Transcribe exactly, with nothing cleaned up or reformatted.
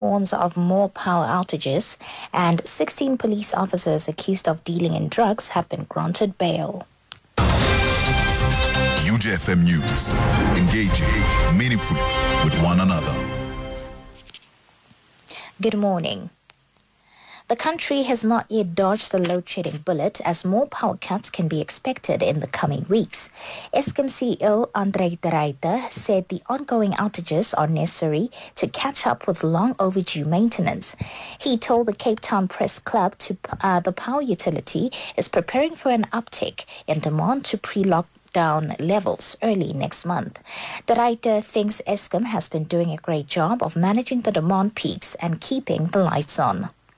warns of more power outages, and sixteen police officers accused of dealing in drugs have been granted bail. U J F M News, engaging meaningfully with one another. Good morning. The country has not yet dodged the load-shedding bullet, as more power cuts can be expected in the coming weeks. Eskom C E O Andre de Ruyter said the ongoing outages are necessary to catch up with long overdue maintenance. He told the Cape Town Press Club to uh, the power utility is preparing for an uptick in demand to pre-lockdown levels early next month. De Ruyter thinks Eskom has been doing a great job of managing the demand peaks and keeping the lights on.